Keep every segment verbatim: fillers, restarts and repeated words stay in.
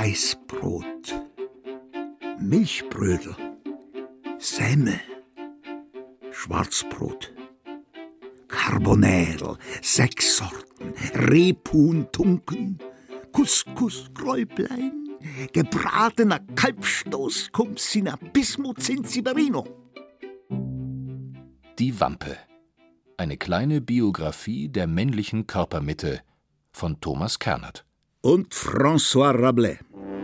Weißbrot, Milchbrödel, Semmel, Schwarzbrot, Carbonell, sechs Sorten, Rebhuhn, Tunken, Couscous, Kräublein, gebratener Kalbstoß, Kumsina, Bismut, Zinziberino. Die Wampe. Eine kleine Biografie der männlichen Körpermitte von Thomas Kernert. Und François Rabelais.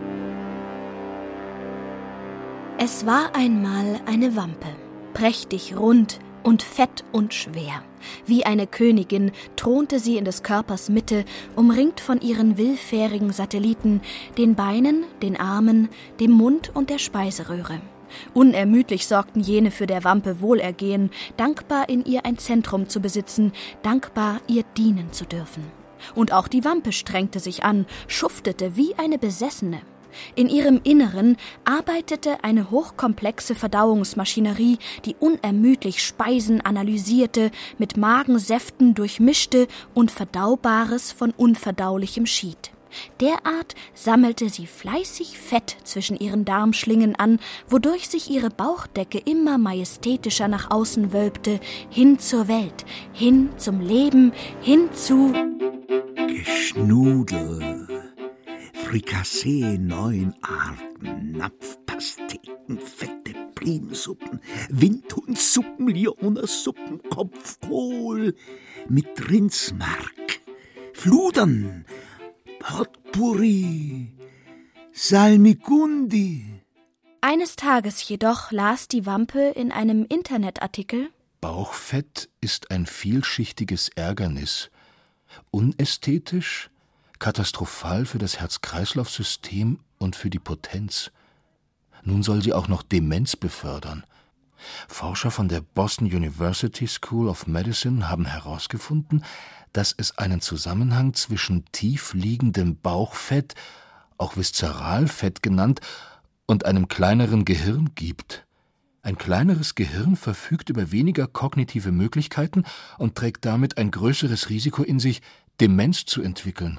Es war einmal eine Wampe, prächtig rund und fett und schwer. Wie eine Königin thronte sie in des Körpers Mitte, umringt von ihren willfährigen Satelliten, den Beinen, den Armen, dem Mund und der Speiseröhre. Unermüdlich sorgten jene für der Wampe Wohlergehen, dankbar in ihr ein Zentrum zu besitzen, dankbar ihr dienen zu dürfen. Und auch die Wampe strengte sich an, schuftete wie eine Besessene. In ihrem Inneren arbeitete eine hochkomplexe Verdauungsmaschinerie, die unermüdlich Speisen analysierte, mit Magensäften durchmischte und Verdaubares von Unverdaulichem schied. Derart sammelte sie fleißig Fett zwischen ihren Darmschlingen an, wodurch sich ihre Bauchdecke immer majestätischer nach außen wölbte, hin zur Welt, hin zum Leben, hin zu Geschnudel, Frikassee neun Arten, Napfpasteten, fette Primsuppen, Windhundsuppen, Lionersuppen, Kopfkohl mit Rindsmark, Fludern, Potpourri, Salmigundi. Eines Tages jedoch las die Wampe in einem Internetartikel: Bauchfett ist ein vielschichtiges Ärgernis, unästhetisch, katastrophal für das Herz-Kreislauf-System und für die Potenz. Nun soll sie auch noch Demenz befördern. Forscher von der Boston University School of Medicine haben herausgefunden, dass es einen Zusammenhang zwischen tief liegendem Bauchfett, auch Viszeralfett genannt, und einem kleineren Gehirn gibt. Ein kleineres Gehirn verfügt über weniger kognitive Möglichkeiten und trägt damit ein größeres Risiko in sich, Demenz zu entwickeln.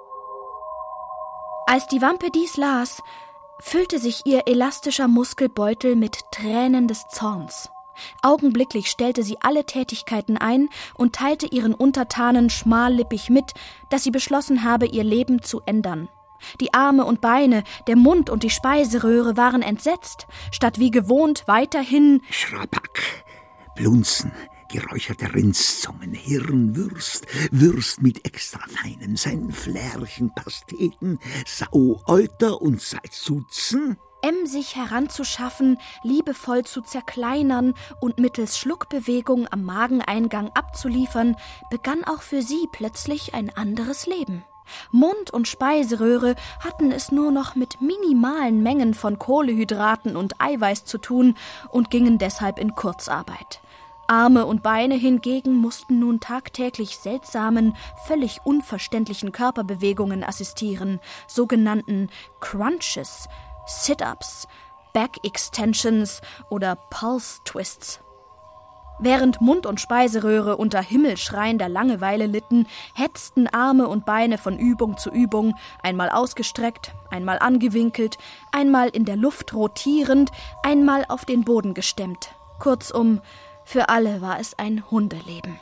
Als die Wampe dies las, füllte sich ihr elastischer Muskelbeutel mit Tränen des Zorns. Augenblicklich stellte sie alle Tätigkeiten ein und teilte ihren Untertanen schmallippig mit, dass sie beschlossen habe, ihr Leben zu ändern. Die Arme und Beine, der Mund und die Speiseröhre waren entsetzt, statt wie gewohnt weiterhin Schrapack, Blunzen, geräucherte Rindszungen, Hirnwürst, Würst mit extra feinem Senf, Lärchen, Pasteten, Sauäuter und Salzutzen, emsig heranzuschaffen, liebevoll zu zerkleinern und mittels Schluckbewegung am Mageneingang abzuliefern, begann auch für sie plötzlich ein anderes Leben. Mund und Speiseröhre hatten es nur noch mit minimalen Mengen von Kohlenhydraten und Eiweiß zu tun und gingen deshalb in Kurzarbeit. Arme und Beine hingegen mussten nun tagtäglich seltsamen, völlig unverständlichen Körperbewegungen assistieren, sogenannten Crunches, Sit-ups, Back-Extensions oder Pulse-Twists. Während Mund und Speiseröhre unter himmelschreiender Langeweile litten, hetzten Arme und Beine von Übung zu Übung, einmal ausgestreckt, einmal angewinkelt, einmal in der Luft rotierend, einmal auf den Boden gestemmt. Kurzum, für alle war es ein Hundeleben.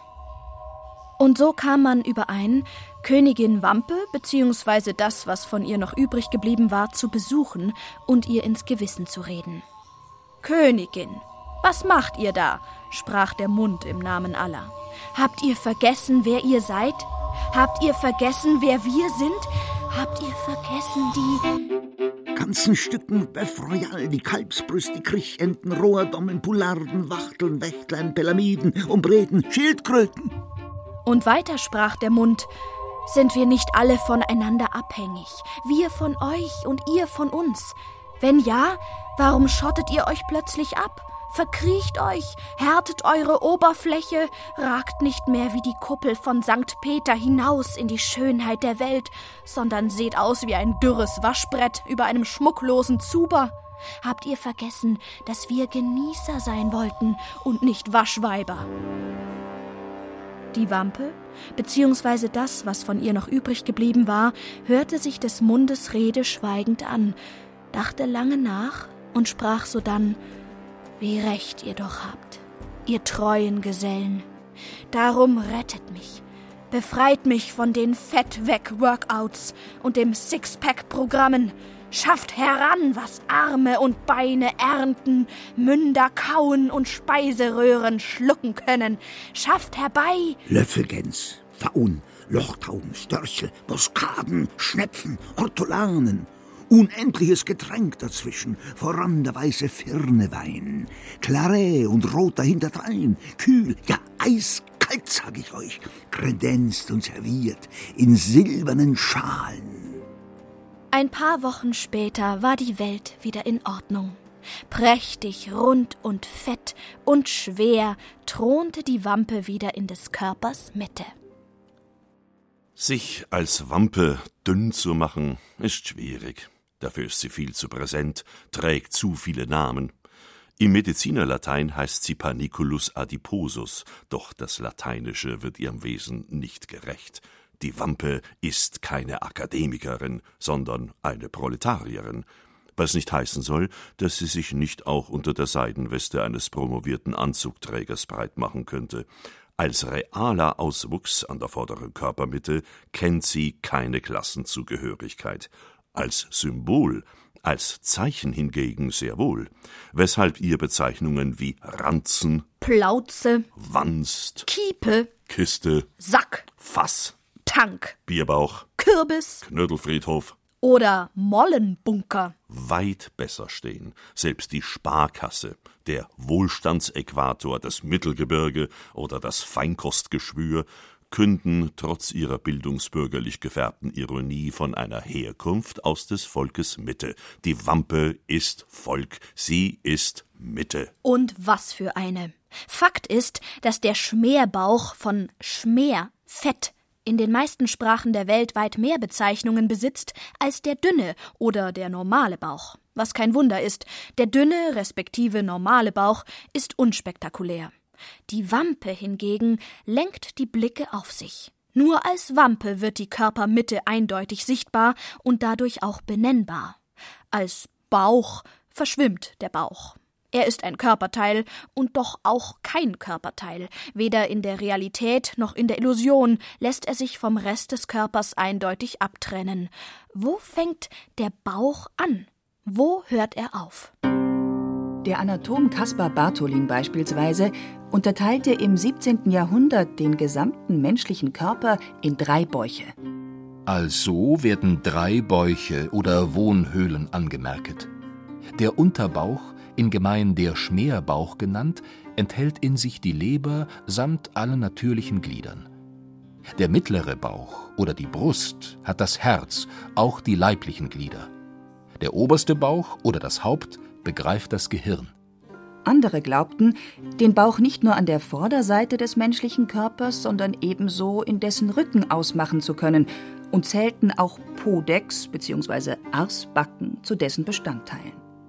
Und so kam man überein, Königin Wampe bzw. das, was von ihr noch übrig geblieben war, zu besuchen und ihr ins Gewissen zu reden. »Königin, was macht ihr da?« sprach der Mund im Namen aller. »Habt ihr vergessen, wer ihr seid? Habt ihr vergessen, wer wir sind? Habt ihr vergessen, die...« ganzen Stücken Bœuf Royal, die Kalbsbrüste, die Kriechenten, Rohrdommen, Poularden, Wachteln, Wächtlein, Pelamiden, Umbreten, Schildkröten. Und weiter sprach der Mund: »Sind wir nicht alle voneinander abhängig? Wir von euch und ihr von uns? Wenn ja, warum schottet ihr euch plötzlich ab? Verkriecht euch, härtet eure Oberfläche, ragt nicht mehr wie die Kuppel von Sankt Peter hinaus in die Schönheit der Welt, sondern seht aus wie ein dürres Waschbrett über einem schmucklosen Zuber. Habt ihr vergessen, dass wir Genießer sein wollten und nicht Waschweiber?« Die Wampe, beziehungsweise das, was von ihr noch übrig geblieben war, hörte sich des Mundes Rede schweigend an, dachte lange nach und sprach sodann: »Wie recht ihr doch habt, ihr treuen Gesellen. Darum rettet mich, befreit mich von den Fett-Weg-Workouts und dem Sixpack-Programmen. Schafft heran, was Arme und Beine ernten, Münder kauen und Speiseröhren schlucken können. Schafft herbei Löffelgäns, Faun, Lochtauben, Störche, Boskaden, Schnepfen, Ortolanen. Unendliches Getränk dazwischen, voran der weiße Firnewein. Claret und roter hinterdrein, kühl, ja eiskalt, sag ich euch, kredenzt und serviert in silbernen Schalen. Ein paar Wochen später war die Welt wieder in Ordnung. Prächtig, rund und fett und schwer thronte die Wampe wieder in des Körpers Mitte. Sich als Wampe dünn zu machen, ist schwierig. Dafür ist sie viel zu präsent, trägt zu viele Namen. Im Medizinerlatein heißt sie Paniculus adiposus, doch das Lateinische wird ihrem Wesen nicht gerecht. Die Wampe ist keine Akademikerin, sondern eine Proletarierin, was nicht heißen soll, dass sie sich nicht auch unter der Seidenweste eines promovierten Anzugträgers breit machen könnte. Als realer Auswuchs an der vorderen Körpermitte kennt sie keine Klassenzugehörigkeit. Als Symbol, als Zeichen hingegen sehr wohl, weshalb ihr Bezeichnungen wie Ranzen, Plauze, Wanst, Kiepe, Kiste, Sack, Fass, Tank, Bierbauch, Kürbis Knödelfriedhof oder Mollenbunker weit besser stehen. Selbst die Sparkasse, der Wohlstandsäquator, das Mittelgebirge oder das Feinkostgeschwür künden trotz ihrer bildungsbürgerlich gefärbten Ironie von einer Herkunft aus des Volkes Mitte. Die Wampe ist Volk, sie ist Mitte. Und was für eine. Fakt ist, dass der Schmerbauch von Schmer, Fett, in den meisten Sprachen der Welt weit mehr Bezeichnungen besitzt als der dünne oder der normale Bauch. Was kein Wunder ist, der dünne respektive normale Bauch ist unspektakulär. Die Wampe hingegen lenkt die Blicke auf sich. Nur als Wampe wird die Körpermitte eindeutig sichtbar und dadurch auch benennbar. Als Bauch verschwimmt der Bauch. Er ist ein Körperteil und doch auch kein Körperteil. Weder in der Realität noch in der Illusion lässt er sich vom Rest des Körpers eindeutig abtrennen. Wo fängt der Bauch an? Wo hört er auf? Der Anatom Caspar Bartholin beispielsweise unterteilte im siebzehnten Jahrhundert den gesamten menschlichen Körper in drei Bäuche. Also werden drei Bäuche oder Wohnhöhlen angemerket. Der Unterbauch, in gemein der Schmerbauch genannt, enthält in sich die Leber samt allen natürlichen Gliedern. Der mittlere Bauch oder die Brust hat das Herz, auch die leiblichen Glieder. Der oberste Bauch oder das Haupt begreift das Gehirn. Andere glaubten, den Bauch nicht nur an der Vorderseite des menschlichen Körpers, sondern ebenso in dessen Rücken ausmachen zu können und zählten auch Podex bzw. Arsbacken zu dessen Bestandteilen.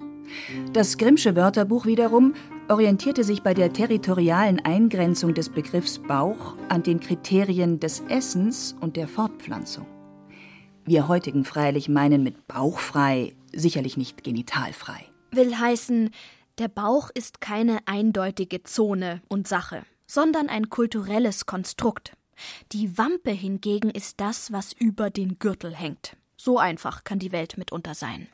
Das Grimmsche Wörterbuch wiederum orientierte sich bei der territorialen Eingrenzung des Begriffs Bauch an den Kriterien des Essens und der Fortpflanzung. Wir heutigen freilich meinen mit bauchfrei sicherlich nicht genitalfrei. Will heißen, der Bauch ist keine eindeutige Zone und Sache, sondern ein kulturelles Konstrukt. Die Wampe hingegen ist das, was über den Gürtel hängt. So einfach kann die Welt mitunter sein.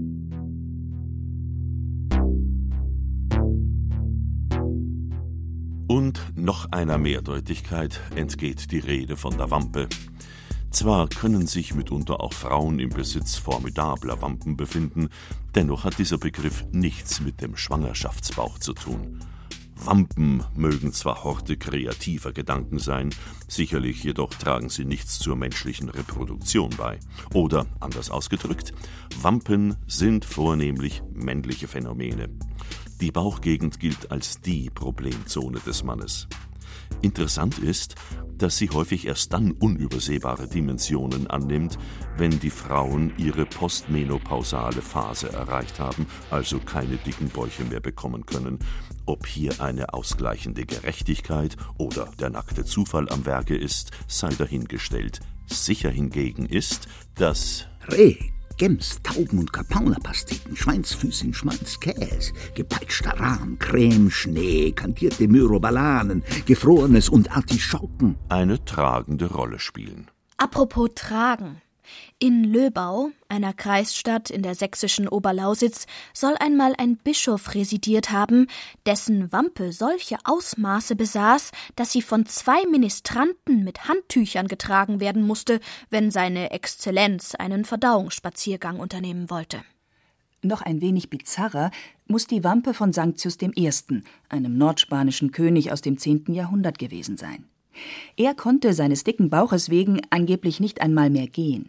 Und noch einer Mehrdeutigkeit entgeht die Rede von der Wampe. Zwar können sich mitunter auch Frauen im Besitz formidabler Wampen befinden, dennoch hat dieser Begriff nichts mit dem Schwangerschaftsbauch zu tun. Wampen mögen zwar Horte kreativer Gedanken sein, sicherlich jedoch tragen sie nichts zur menschlichen Reproduktion bei. Oder, anders ausgedrückt, Wampen sind vornehmlich männliche Phänomene. Die Bauchgegend gilt als die Problemzone des Mannes. Interessant ist, dass sie häufig erst dann unübersehbare Dimensionen annimmt, wenn die Frauen ihre postmenopausale Phase erreicht haben, also keine dicken Bäuche mehr bekommen können. Ob hier eine ausgleichende Gerechtigkeit oder der nackte Zufall am Werke ist, sei dahingestellt. Sicher hingegen ist, dass Reh, Gems, Tauben- und Kapaunerpasteten, Schweinsfüßchen, Schmalz, Käse, gepeitschter Rahm, Creme, Schnee, kantierte Myrobalanen, Gefrorenes und Artischocken eine tragende Rolle spielen. Apropos tragen. In Löbau, einer Kreisstadt in der sächsischen Oberlausitz, soll einmal ein Bischof residiert haben, dessen Wampe solche Ausmaße besaß, dass sie von zwei Ministranten mit Handtüchern getragen werden musste, wenn seine Exzellenz einen Verdauungsspaziergang unternehmen wollte. Noch ein wenig bizarrer muss die Wampe von Sanctius der Erste., einem nordspanischen König aus dem zehnten Jahrhundert gewesen sein. Er konnte seines dicken Bauches wegen angeblich nicht einmal mehr gehen.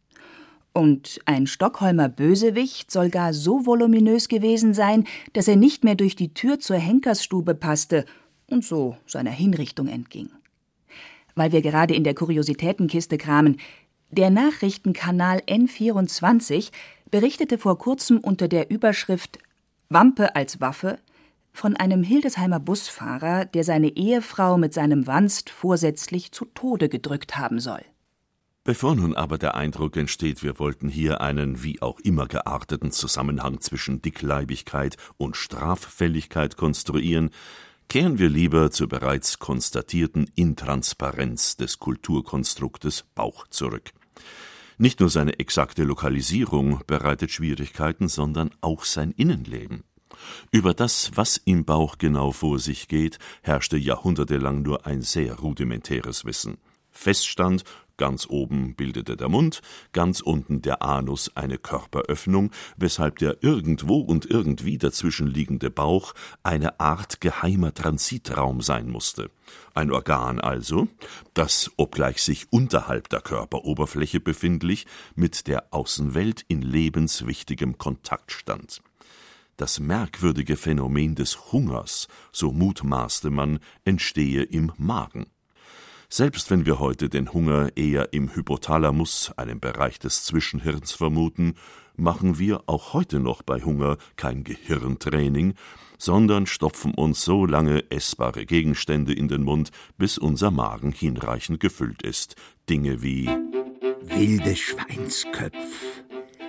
Und ein Stockholmer Bösewicht soll gar so voluminös gewesen sein, dass er nicht mehr durch die Tür zur Henkersstube passte und so seiner Hinrichtung entging. Weil wir gerade in der Kuriositätenkiste kramen, der Nachrichtenkanal N vierundzwanzig berichtete vor kurzem unter der Überschrift »Wampe als Waffe« von einem Hildesheimer Busfahrer, der seine Ehefrau mit seinem Wanst vorsätzlich zu Tode gedrückt haben soll. Bevor nun aber der Eindruck entsteht, wir wollten hier einen wie auch immer gearteten Zusammenhang zwischen Dickleibigkeit und Straffälligkeit konstruieren, kehren wir lieber zur bereits konstatierten Intransparenz des Kulturkonstruktes Bauch zurück. Nicht nur seine exakte Lokalisierung bereitet Schwierigkeiten, sondern auch sein Innenleben. Über das, was im Bauch genau vor sich geht, herrschte jahrhundertelang nur ein sehr rudimentäres Wissen. Feststand: Ganz oben bildete der Mund, ganz unten der Anus eine Körperöffnung, weshalb der irgendwo und irgendwie dazwischen liegende Bauch eine Art geheimer Transitraum sein musste. Ein Organ also, das, obgleich sich unterhalb der Körperoberfläche befindlich, mit der Außenwelt in lebenswichtigem Kontakt stand. Das merkwürdige Phänomen des Hungers, so mutmaßte man, entstehe im Magen. Selbst wenn wir heute den Hunger eher im Hypothalamus, einem Bereich des Zwischenhirns, vermuten, machen wir auch heute noch bei Hunger kein Gehirntraining, sondern stopfen uns so lange essbare Gegenstände in den Mund, bis unser Magen hinreichend gefüllt ist. Dinge wie wilde Schweinsköpf,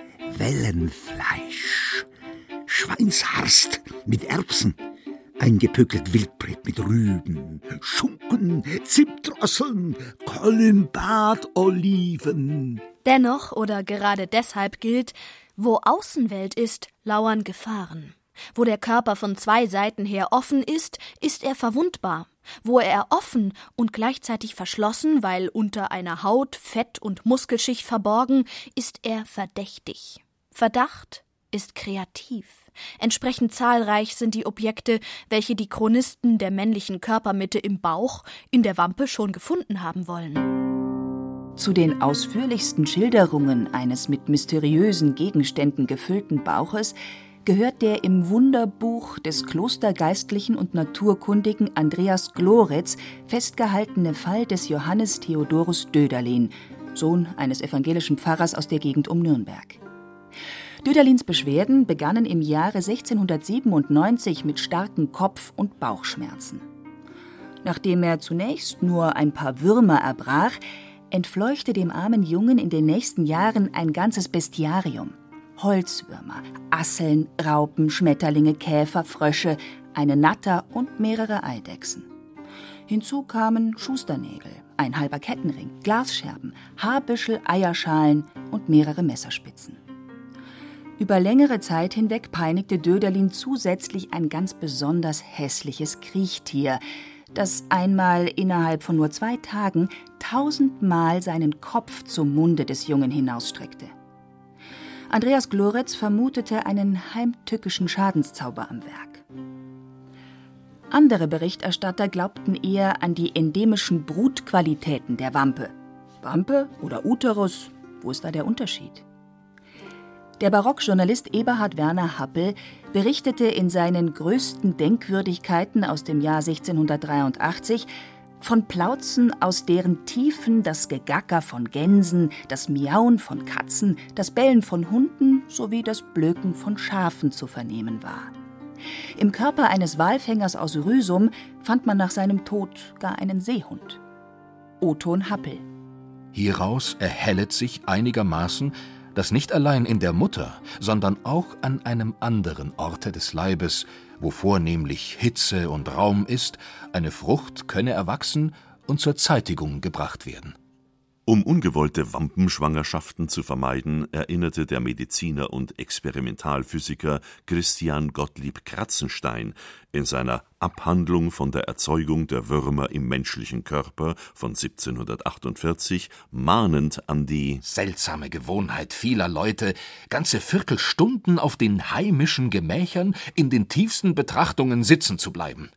Wellenfleisch, Schweinsharst mit Erbsen, eingepökelt Wildbret mit Rüben, Schunken, Zimtdrosseln, Kolumbat-Oliven. Dennoch oder gerade deshalb gilt, wo Außenwelt ist, lauern Gefahren. Wo der Körper von zwei Seiten her offen ist, ist er verwundbar. Wo er offen und gleichzeitig verschlossen, weil unter einer Haut, Fett und Muskelschicht verborgen, ist er verdächtig. Verdacht ist kreativ. Entsprechend zahlreich sind die Objekte, welche die Chronisten der männlichen Körpermitte im Bauch in der Wampe schon gefunden haben wollen. Zu den ausführlichsten Schilderungen eines mit mysteriösen Gegenständen gefüllten Bauches gehört der im Wunderbuch des Klostergeistlichen und Naturkundigen Andreas Gloretz festgehaltene Fall des Johannes Theodorus Döderlin, Sohn eines evangelischen Pfarrers aus der Gegend um Nürnberg. Döderlins Beschwerden begannen im Jahre sechzehnhundertsiebenundneunzig mit starken Kopf- und Bauchschmerzen. Nachdem er zunächst nur ein paar Würmer erbrach, entfleuchte dem armen Jungen in den nächsten Jahren ein ganzes Bestiarium. Holzwürmer, Asseln, Raupen, Schmetterlinge, Käfer, Frösche, eine Natter und mehrere Eidechsen. Hinzu kamen Schusternägel, ein halber Kettenring, Glasscherben, Haarbüschel, Eierschalen und mehrere Messerspitzen. Über längere Zeit hinweg peinigte Döderlin zusätzlich ein ganz besonders hässliches Kriechtier, das einmal innerhalb von nur zwei Tagen tausendmal seinen Kopf zum Munde des Jungen hinausstreckte. Andreas Gloretz vermutete einen heimtückischen Schadenszauber am Werk. Andere Berichterstatter glaubten eher an die endemischen Brutqualitäten der Wampe. Wampe oder Uterus, wo ist da der Unterschied? Der Barockjournalist Eberhard Werner Happel berichtete in seinen größten Denkwürdigkeiten aus dem Jahr sechzehnhundertdreiundachtzig Von Plauzen, aus deren Tiefen das Gegacker von Gänsen, das Miauen von Katzen, das Bellen von Hunden sowie das Blöken von Schafen zu vernehmen war. Im Körper eines Walfängers aus Rüsum fand man nach seinem Tod gar einen Seehund. Othon Happel. Hieraus erhellet sich einigermaßen, dass nicht allein in der Mutter, sondern auch an einem anderen Orte des Leibes, wo vornehmlich Hitze und Raum ist, eine Frucht könne erwachsen und zur Zeitigung gebracht werden. Um ungewollte Wampenschwangerschaften zu vermeiden, erinnerte der Mediziner und Experimentalphysiker Christian Gottlieb Kratzenstein in seiner Abhandlung von der Erzeugung der Würmer im menschlichen Körper von siebzehnhundertachtundvierzig mahnend an die seltsame Gewohnheit vieler Leute, ganze Viertelstunden auf den heimischen Gemächern in den tiefsten Betrachtungen sitzen zu bleiben.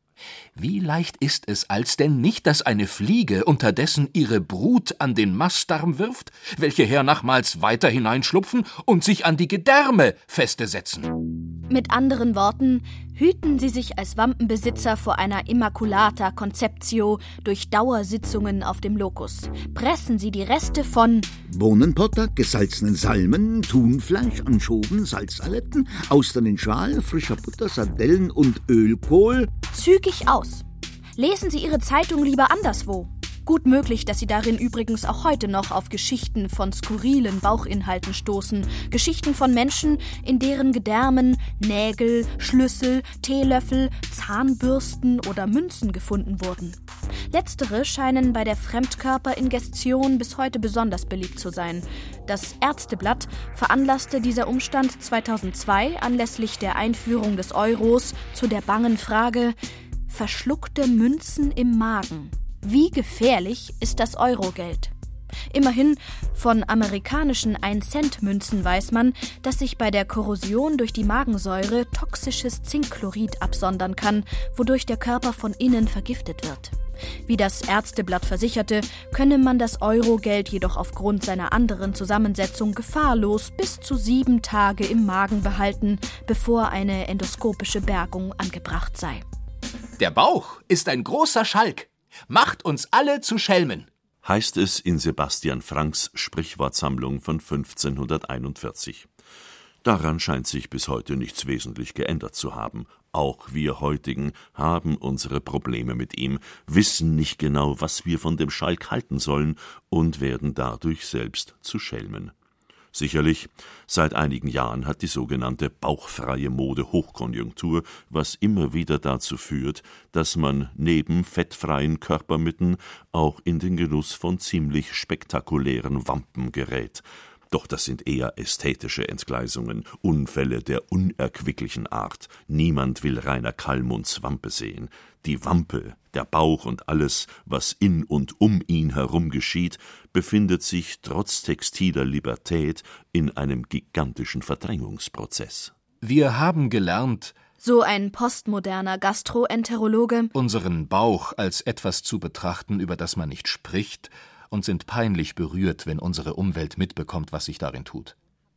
Wie leicht ist es als denn nicht, dass eine Fliege unterdessen ihre Brut an den Mastdarm wirft, welche hernachmals weiter hineinschlupfen und sich an die Gedärme feste setzen? Mit anderen Worten, hüten Sie sich als Wampenbesitzer vor einer Immaculata Conceptio durch Dauersitzungen auf dem Locus. Pressen Sie die Reste von Bohnenpotter, gesalzenen Salmen, Thunfleisch, Anschoven, Salzaletten, Austern in Schal, frischer Butter, Sardellen und Ölkohl zügig aus. Lesen Sie Ihre Zeitung lieber anderswo. Gut möglich, dass Sie darin übrigens auch heute noch auf Geschichten von skurrilen Bauchinhalten stoßen. Geschichten von Menschen, in deren Gedärmen Nägel, Schlüssel, Teelöffel, Zahnbürsten oder Münzen gefunden wurden. Letztere scheinen bei der Fremdkörperingestion bis heute besonders beliebt zu sein. Das Ärzteblatt veranlasste dieser Umstand zweitausendzwei anlässlich der Einführung des Euros zu der bangen Frage: Verschluckte Münzen im Magen. Wie gefährlich ist das Eurogeld? Immerhin, von amerikanischen ein-Cent-Münzen weiß man, dass sich bei der Korrosion durch die Magensäure toxisches Zinkchlorid absondern kann, wodurch der Körper von innen vergiftet wird. Wie das Ärzteblatt versicherte, könne man das Eurogeld jedoch aufgrund seiner anderen Zusammensetzung gefahrlos bis zu sieben Tage im Magen behalten, bevor eine endoskopische Bergung angebracht sei. Der Bauch ist ein großer Schalk. Macht uns alle zu Schelmen, heißt es in Sebastian Franks Sprichwortsammlung von fünfzehnhunderteinundvierzig. Daran scheint sich bis heute nichts wesentlich geändert zu haben. Auch wir heutigen haben unsere Probleme mit ihm, wissen nicht genau, was wir von dem Schalk halten sollen und werden dadurch selbst zu Schelmen. Sicherlich, seit einigen Jahren hat die sogenannte bauchfreie Mode Hochkonjunktur, was immer wieder dazu führt, dass man neben fettfreien Körpermitten auch in den Genuss von ziemlich spektakulären Wampen gerät. Doch das sind eher ästhetische Entgleisungen, Unfälle der unerquicklichen Art. Niemand will Rainer Kallmunds Wampe sehen. Die Wampe, der Bauch und alles, was in und um ihn herum geschieht, befindet sich trotz textiler Libertät in einem gigantischen Verdrängungsprozess. Wir haben gelernt, so ein postmoderner Gastroenterologe, unseren Bauch als etwas zu betrachten, über das man nicht spricht, und sind peinlich berührt, wenn unsere Umwelt mitbekommt, was sich darin tut.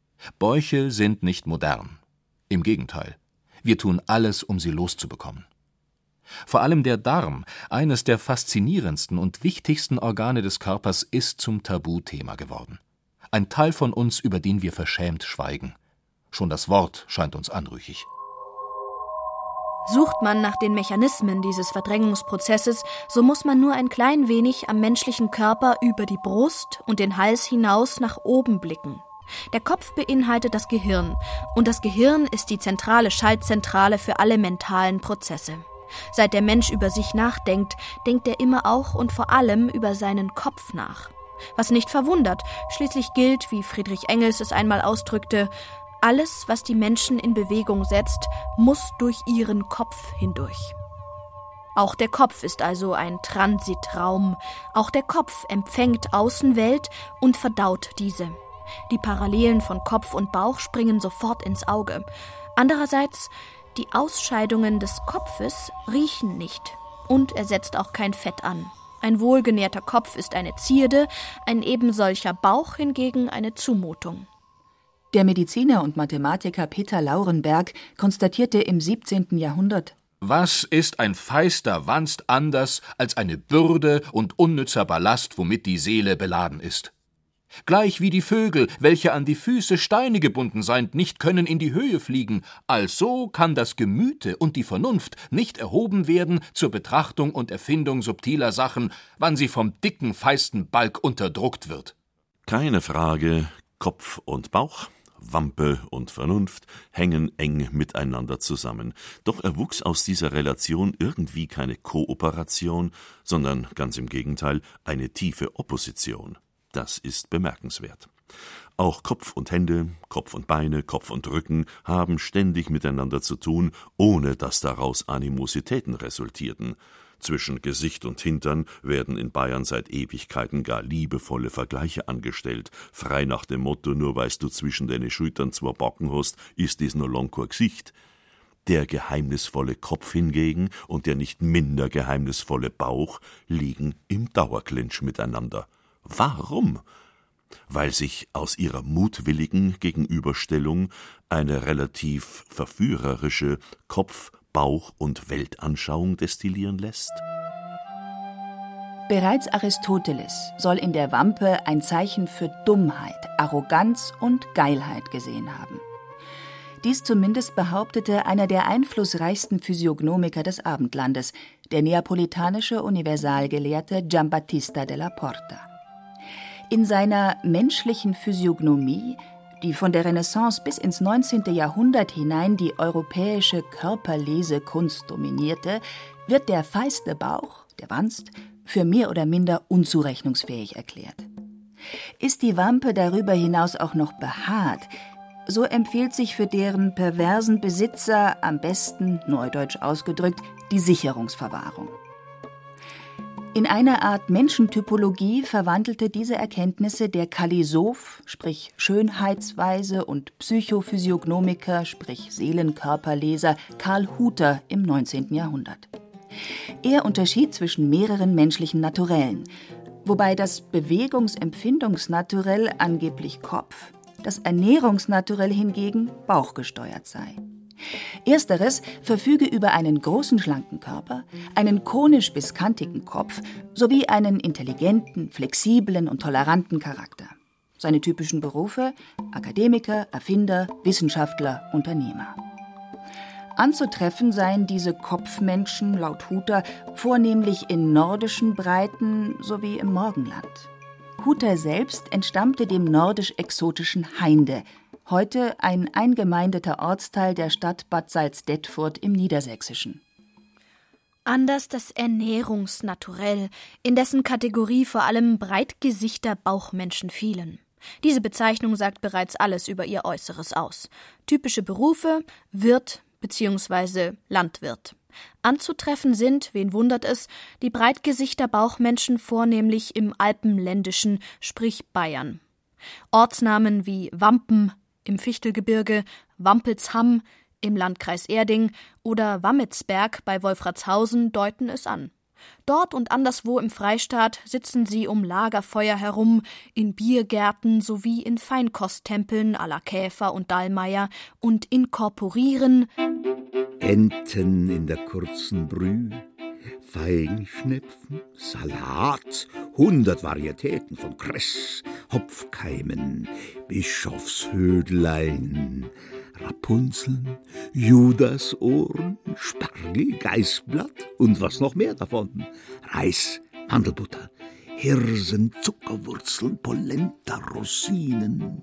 Bäuche sind nicht modern. Im Gegenteil, wir tun alles, um sie loszubekommen. Vor allem der Darm, eines der faszinierendsten und wichtigsten Organe des Körpers, ist zum Tabuthema geworden. Ein Teil von uns, über den wir verschämt schweigen. Schon das Wort scheint uns anrüchig. Sucht man nach den Mechanismen dieses Verdrängungsprozesses, so muss man nur ein klein wenig am menschlichen Körper über die Brust und den Hals hinaus nach oben blicken. Der Kopf beinhaltet das Gehirn, und das Gehirn ist die zentrale Schaltzentrale für alle mentalen Prozesse. Seit der Mensch über sich nachdenkt, denkt er immer auch und vor allem über seinen Kopf nach. Was nicht verwundert, schließlich gilt, wie Friedrich Engels es einmal ausdrückte: Alles, was die Menschen in Bewegung setzt, muss durch ihren Kopf hindurch. Auch der Kopf ist also ein Transitraum. Auch der Kopf empfängt Außenwelt und verdaut diese. Die Parallelen von Kopf und Bauch springen sofort ins Auge. Andererseits, die Ausscheidungen des Kopfes riechen nicht und er setzt auch kein Fett an. Ein wohlgenährter Kopf ist eine Zierde, ein ebensolcher Bauch hingegen eine Zumutung. Der Mediziner und Mathematiker Peter Laurenberg konstatierte im siebzehnten Jahrhundert: Was ist ein feister Wanst anders als eine Bürde und unnützer Ballast, womit die Seele beladen ist? Gleich wie die Vögel, welche an die Füße Steine gebunden seind, nicht können in die Höhe fliegen, also kann das Gemüte und die Vernunft nicht erhoben werden zur Betrachtung und Erfindung subtiler Sachen, wann sie vom dicken, feisten Balg unterdruckt wird. Keine Frage, Kopf und Bauch, Wampe und Vernunft hängen eng miteinander zusammen. Doch erwuchs aus dieser Relation irgendwie keine Kooperation, sondern ganz im Gegenteil eine tiefe Opposition. Das ist bemerkenswert. Auch Kopf und Hände, Kopf und Beine, Kopf und Rücken haben ständig miteinander zu tun, ohne dass daraus Animositäten resultierten. Zwischen Gesicht und Hintern werden in Bayern seit Ewigkeiten gar liebevolle Vergleiche angestellt, frei nach dem Motto, nur weilst du zwischen deine Schultern zwei Backen hast, ist dies no lang kein Gesicht. Der geheimnisvolle Kopf hingegen und der nicht minder geheimnisvolle Bauch liegen im Dauerclinch miteinander. Warum? Weil sich aus ihrer mutwilligen Gegenüberstellung eine relativ verführerische Kopf-, Bauch- und Weltanschauung destillieren lässt? Bereits Aristoteles soll in der Wampe ein Zeichen für Dummheit, Arroganz und Geilheit gesehen haben. Dies zumindest behauptete einer der einflussreichsten Physiognomiker des Abendlandes, der neapolitanische Universalgelehrte Giambattista della Porta. In seiner menschlichen Physiognomie, die von der Renaissance bis ins neunzehnte Jahrhundert hinein die europäische Körperlesekunst dominierte, wird der feiste Bauch, der Wanst, für mehr oder minder unzurechnungsfähig erklärt. Ist die Wampe darüber hinaus auch noch behaart, so empfiehlt sich für deren perversen Besitzer am besten, neudeutsch ausgedrückt, die Sicherungsverwahrung. In einer Art Menschentypologie verwandelte diese Erkenntnisse der Kalisoph, sprich Schönheitsweise, und Psychophysiognomiker, sprich Seelenkörperleser, Karl Hutter im neunzehnten Jahrhundert. Er unterschied zwischen mehreren menschlichen Naturellen, wobei das Bewegungsempfindungsnaturell angeblich Kopf, das Ernährungsnaturell hingegen bauchgesteuert sei. Ersteres verfüge über einen großen, schlanken Körper, einen konisch bis kantigen Kopf sowie einen intelligenten, flexiblen und toleranten Charakter. Seine typischen Berufe: Akademiker, Erfinder, Wissenschaftler, Unternehmer. Anzutreffen seien diese Kopfmenschen laut Hutter vornehmlich in nordischen Breiten sowie im Morgenland. Hutter selbst entstammte dem nordisch-exotischen Hainde, heute ein eingemeindeter Ortsteil der Stadt Bad Salzdetfurt im Niedersächsischen. Anders das Ernährungsnaturell, in dessen Kategorie vor allem Breitgesichter Bauchmenschen fielen. Diese Bezeichnung sagt bereits alles über ihr Äußeres aus. Typische Berufe: Wirt bzw. Landwirt. Anzutreffen sind, wen wundert es, die Breitgesichter Bauchmenschen vornehmlich im Alpenländischen, sprich Bayern. Ortsnamen wie Wampen im Fichtelgebirge, Wampelsham im Landkreis Erding oder Wammetsberg bei Wolfratshausen deuten es an. Dort und anderswo im Freistaat sitzen sie um Lagerfeuer herum, in Biergärten sowie in Feinkosttempeln à la Käfer und Dallmayr und inkorporieren Enten in der kurzen Brühe, Feigenschnepfen, Salat, hundert Varietäten von Kress, Hopfkeimen, Bischofshödlein, Rapunzeln, Judasohren, Spargel, Geißblatt und was noch mehr davon. Reis, Mandelbutter, Hirsen, Zuckerwurzeln, Polenta, Rosinen,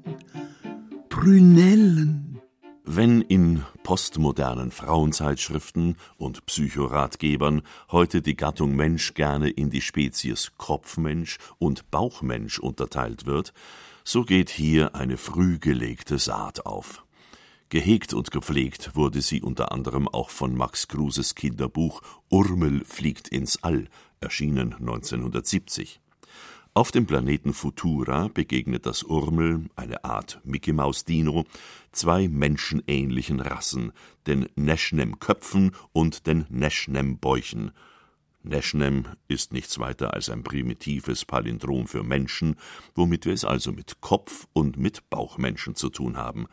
Prünellen. Wenn in postmodernen Frauenzeitschriften und Psychoratgebern heute die Gattung Mensch gerne in die Spezies Kopfmensch und Bauchmensch unterteilt wird, so geht hier eine früh gelegte Saat auf. Gehegt und gepflegt wurde sie unter anderem auch von Max Kruses Kinderbuch Urmel fliegt ins All, erschienen neunzehnhundertsiebzig. Auf dem Planeten Futura begegnet das Urmel, eine Art Mickey-Maus-Dino, zwei menschenähnlichen Rassen, den Neschnem-Köpfen und den Neschnem-Bäuchen. Neschnem ist nichts weiter als ein primitives Palindrom für Menschen, womit wir es also mit Kopf- und mit Bauchmenschen zu tun haben.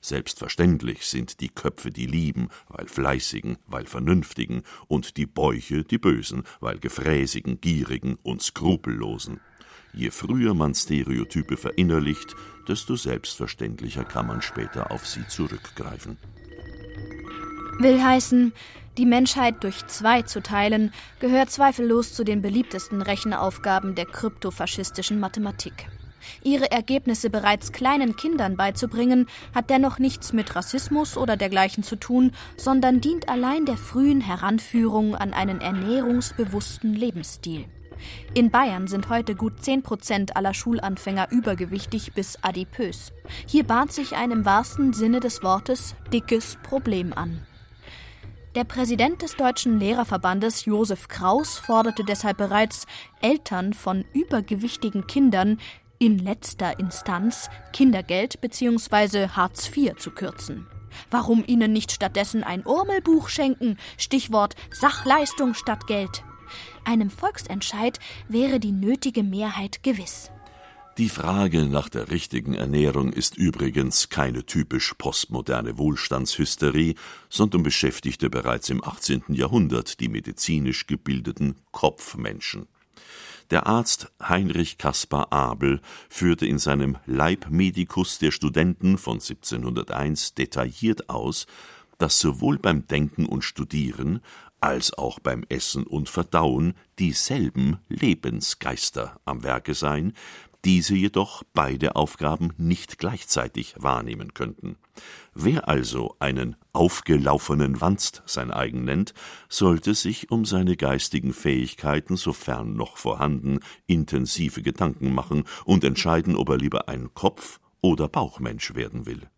Selbstverständlich sind die Köpfe die Lieben, weil Fleißigen, weil Vernünftigen, und die Bäuche die Bösen, weil Gefräßigen, Gierigen und Skrupellosen. Je früher man Stereotype verinnerlicht, desto selbstverständlicher kann man später auf sie zurückgreifen. Will heißen, die Menschheit durch zwei zu teilen, gehört zweifellos zu den beliebtesten Rechenaufgaben der kryptofaschistischen Mathematik. Ihre Ergebnisse bereits kleinen Kindern beizubringen, hat dennoch nichts mit Rassismus oder dergleichen zu tun, sondern dient allein der frühen Heranführung an einen ernährungsbewussten Lebensstil. In Bayern sind heute gut zehn Prozent aller Schulanfänger übergewichtig bis adipös. Hier bahnt sich ein im wahrsten Sinne des Wortes dickes Problem an. Der Präsident des Deutschen Lehrerverbandes, Josef Kraus, forderte deshalb bereits, Eltern von übergewichtigen Kindern in letzter Instanz Kindergeld bzw. Hartz vier zu kürzen. Warum ihnen nicht stattdessen ein Urmelbuch schenken? Stichwort Sachleistung statt Geld. Einem Volksentscheid wäre die nötige Mehrheit gewiss. Die Frage nach der richtigen Ernährung ist übrigens keine typisch postmoderne Wohlstandshysterie, sondern beschäftigte bereits im achtzehnten Jahrhundert die medizinisch gebildeten Kopfmenschen. Der Arzt Heinrich Caspar Abel führte in seinem Leibmedicus der Studenten von siebzehnhunderteins detailliert aus, dass sowohl beim Denken und Studieren als auch beim Essen und Verdauen dieselben Lebensgeister am Werke seien, diese jedoch beide Aufgaben nicht gleichzeitig wahrnehmen könnten. Wer also einen aufgelaufenen Wanst sein eigen nennt, sollte sich um seine geistigen Fähigkeiten, sofern noch vorhanden, intensive Gedanken machen und entscheiden, ob er lieber ein Kopf- oder Bauchmensch werden will.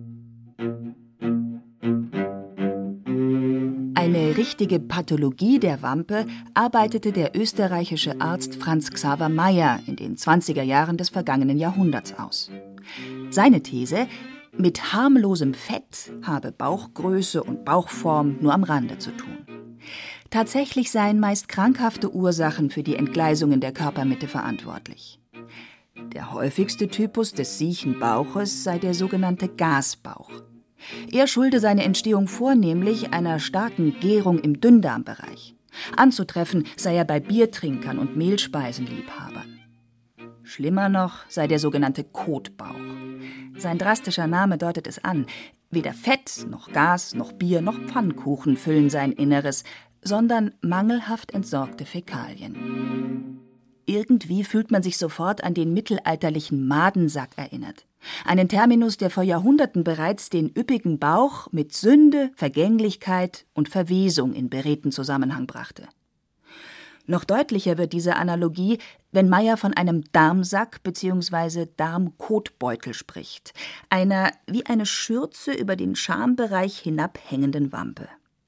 Eine richtige Pathologie der Wampe arbeitete der österreichische Arzt Franz Xaver Meyer in den zwanziger Jahren des vergangenen Jahrhunderts aus. Seine These: Mit harmlosem Fett habe Bauchgröße und Bauchform nur am Rande zu tun. Tatsächlich seien meist krankhafte Ursachen für die Entgleisungen der Körpermitte verantwortlich. Der häufigste Typus des siechen Bauches sei der sogenannte Gasbauch. Er schulde seine Entstehung vornehmlich einer starken Gärung im Dünndarmbereich. Anzutreffen sei er bei Biertrinkern und Mehlspeisenliebhabern. Schlimmer noch sei der sogenannte Kotbauch. Sein drastischer Name deutet es an. Weder Fett, noch Gas, noch Bier, noch Pfannkuchen füllen sein Inneres, sondern mangelhaft entsorgte Fäkalien. Irgendwie fühlt man sich sofort an den mittelalterlichen Madensack erinnert. Einen Terminus, der vor Jahrhunderten bereits den üppigen Bauch mit Sünde, Vergänglichkeit und Verwesung in beredten Zusammenhang brachte. Noch deutlicher wird diese Analogie, wenn Meyer von einem Darmsack bzw. Darmkotbeutel spricht, einer wie eine Schürze über den Schambereich hinabhängenden Wampe.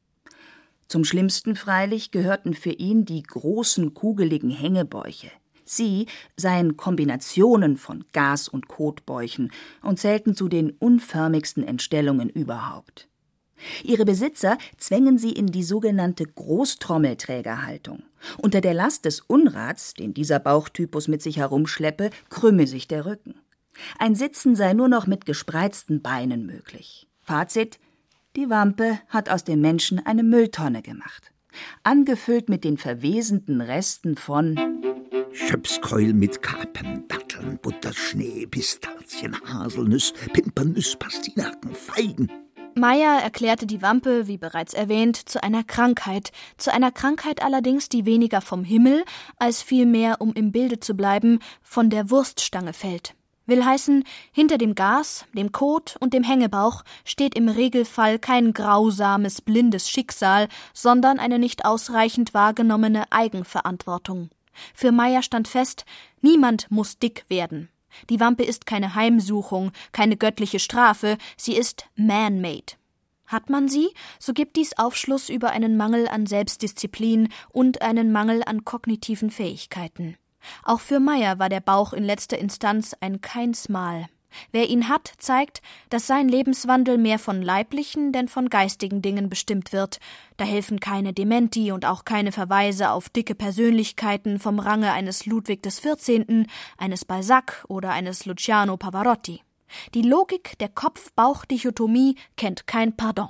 Zum Schlimmsten freilich gehörten für ihn die großen, kugeligen Hängebäuche. Sie seien Kombinationen von Gas- und Kotbäuchen und zählten zu den unförmigsten Entstellungen überhaupt. Ihre Besitzer zwängen sie in die sogenannte Großtrommelträgerhaltung. Unter der Last des Unrats, den dieser Bauchtypus mit sich herumschleppe, krümme sich der Rücken. Ein Sitzen sei nur noch mit gespreizten Beinen möglich. Fazit: Die Wampe hat aus dem Menschen eine Mülltonne gemacht. Angefüllt mit den verwesenden Resten von Schöpskeul mit Kapern, Datteln, Butterschnee, Pistazien, Haselnüss, Pimpernüss, Pastinaken, Feigen. Meyer erklärte die Wampe, wie bereits erwähnt, zu einer Krankheit. Zu einer Krankheit allerdings, die weniger vom Himmel, als vielmehr, um im Bilde zu bleiben, von der Wurststange fällt. Will heißen, hinter dem Gas, dem Kot und dem Hängebauch steht im Regelfall kein grausames, blindes Schicksal, sondern eine nicht ausreichend wahrgenommene Eigenverantwortung. Für Meyer stand fest, niemand muss dick werden. Die Wampe ist keine Heimsuchung, keine göttliche Strafe, sie ist man-made. Hat man sie, so gibt dies Aufschluss über einen Mangel an Selbstdisziplin und einen Mangel an kognitiven Fähigkeiten. Auch für Meyer war der Bauch in letzter Instanz ein Keinsmal. Wer ihn hat, zeigt, dass sein Lebenswandel mehr von leiblichen denn von geistigen Dingen bestimmt wird. Da helfen keine Dementi und auch keine Verweise auf dicke Persönlichkeiten vom Range eines Ludwig des Vierzehnten, eines Balzac oder eines Luciano Pavarotti. Die Logik der Kopf-Bauch-Dichotomie kennt kein Pardon.